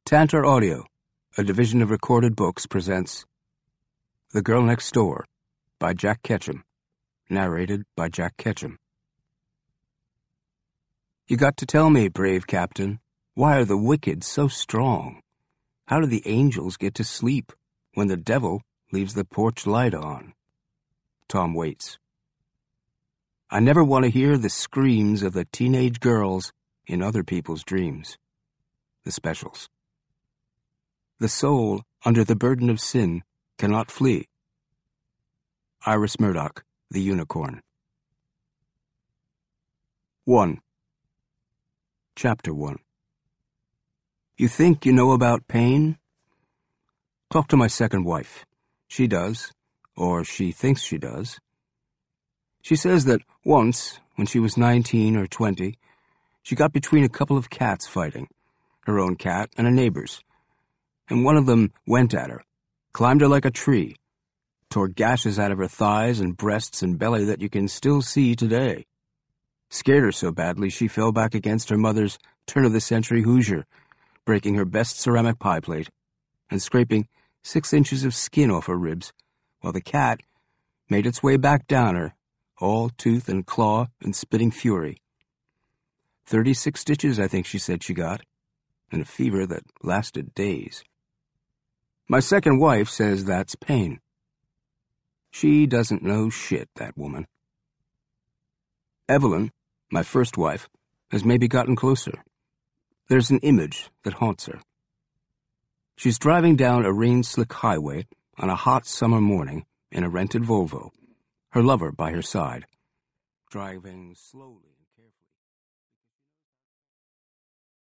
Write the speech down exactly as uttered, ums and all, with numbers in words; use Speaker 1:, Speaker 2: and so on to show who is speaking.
Speaker 1: Tantor Audio, a division of Recorded Books, presents The Girl Next Door by Jack Ketchum, narrated by Jack Ketchum. You got to tell me, brave captain, why are the wicked so strong? How do the angels get to sleep when the devil leaves the porch light on? Tom Waits. I never want to hear the screams of the teenage girls in other people's dreams. The Specials. The soul, under the burden of sin, cannot flee. Iris Murdoch, The Unicorn. one. Chapter one. You think you know about pain? Talk to my second wife. She does, or she thinks she does. She says that once, when she was nineteen or twenty, she got between a couple of cats fighting, her own cat and a neighbor's, and one of them went at her, climbed her like a tree, tore gashes out of her thighs and breasts and belly that you can still see today. Scared her so badly she fell back against her mother's turn-of-the-century Hoosier, breaking her best ceramic pie plate and scraping six inches of skin off her ribs, while the cat made its way back down her, all tooth and claw and spitting fury. Thirty-six stitches, I think she said she got, and a fever that lasted days. My second wife says that's pain. She doesn't know shit, that woman. Evelyn, my first wife, has maybe gotten closer. There's an image that haunts her. She's driving down a rain-slick highway on a hot summer morning in a rented Volvo, her lover by her side, driving slowly.